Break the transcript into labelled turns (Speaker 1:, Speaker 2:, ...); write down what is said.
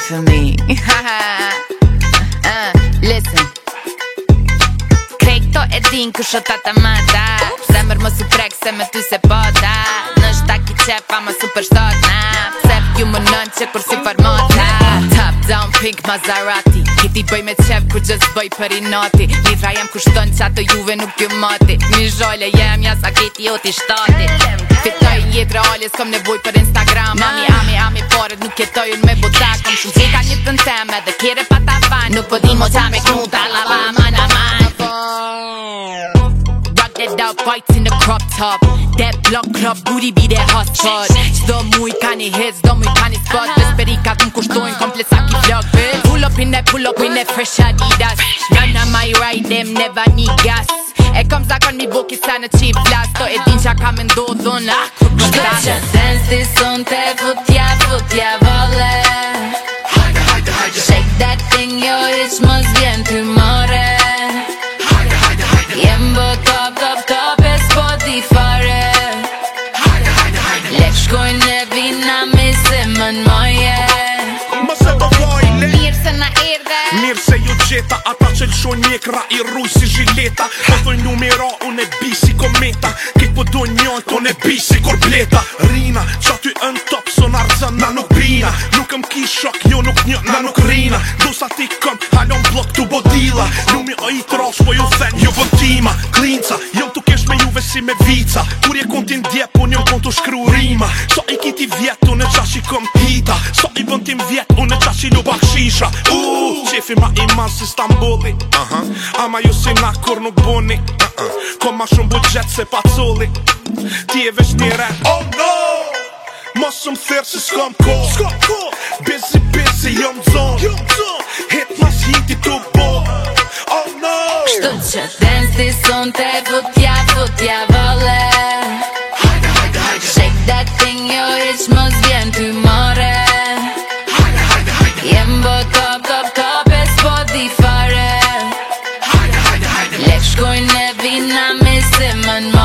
Speaker 1: fëmi. Listen. Krejto e din kësho ta mata. Zemër më su prek se me ty se pota. Nështë ta ki qepa ma super shtotna. Pse ju më nën që kur si farmota. Top down pink Maserati. Kiti bëj me qef kur gjës bëj për i nati. Mitra jem kushton që ato juve nuk ju mati. Mi zhole jem jas a keti joti shtati. Fitoj jetë reale s'kom nevoj për Instagram. Ami paret nuk jetojun me botak. Kom shumë që ka një të në teme dhe kjere pa ta fan. Nuk po di mo qa me knuta lava man aman. Rock that out, fights in the crop top. That block club, booty be that hot spot. Qdo muj ka një hit, qdo muj ka një spot. Vesperikat më kushtojnë komplet sa ki vlog, bitch. Pull up in that fresh Adidas. Run on my ride, them never need gas. E kom zakon mi boki sa në qip flas. To e din qa ka me ndodhun, kur për
Speaker 2: tas. Shka që dance ti son te futja vole. Shake that thing, jo iq mos vjen ty more. Jem bo top e s'poti fare. Lek shkojnë e vina mi se mën moje.
Speaker 3: Mëse do vojle
Speaker 1: Mirë se na erdhe.
Speaker 3: Mirë se ju gjeta. Ata që lëshon mjekra i rruj si zhileta. Po thoj numera, unë e bi si kometa. Kejt po do njën, unë e bi si korbleta. Rina, qa ty ën top, son arzën, na nuk bina. Nuk ki shok, jo nuk një, na nuk rina. Do sa ti këm, halon blok tu bodila. Numi o i trosh, po ju then, ju vëntima. Klinca, jom tu kesh me juve si me vica. Kur je kontin djep, unë jom kon tu shkru rima. So i kiti vjet, unë e qashi kom hita. So i vëntim vjet, unë e qashi lu bakshisha. Qefi ma iman si Stambulli. Ama ju si na kur nuk buni. Kom ma shumë budget se paculli. Ti e vesh një rap. Oh no! Mos më thirë se s'kom ko. Busy, jom zon. Hit mas hiti tu bo. Oh no!
Speaker 2: Kështu që dance ti son te futja vole. Shake that thing, jo iq mos vjen ty more. Jem bo top e s'poti fare. Lek shkojnë e vina mi se mën more.